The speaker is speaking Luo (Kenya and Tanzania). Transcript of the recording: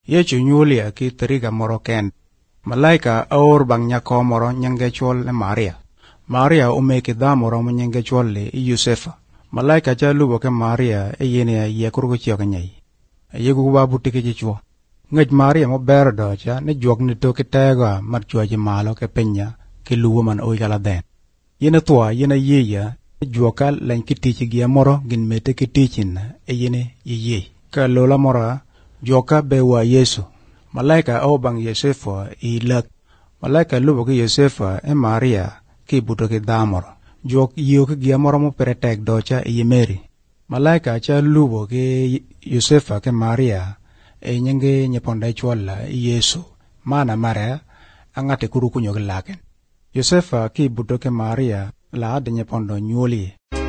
Yesu nyulia ki teriga moro ken. Malaika aor bang nyako moro nyinge chwol le Maria. Maria umeki dha moro nyinge chwol le Yusefa. Malaika cha lubo ke Maria yene ye kurugo chiok nyai. Yegu ba butike ji chwo. Ngej Maria mo ber do cha ne juok ni to ke tega mat chwa ji malo ke penya ke luwo man o gala den. Yene tua yene yeya juoka len kitichi gi moro gin mete kitichin yene ye. Ka lola mora juoka bewa Yesu. Malaika o bang Yosefa ilak. Malaika lubo ke Yosefa Maria ki buto ke damoro. Juok iyo ke gi moro mo peretek do cha Mary. Malaika cha lubo ke Yosefa ke Maria nyenge nyeponda chwala Yesu. Mana mare angate kuru kunyo laken. Yosefa ki buto ke Maria la ade nyepondo nyuoli.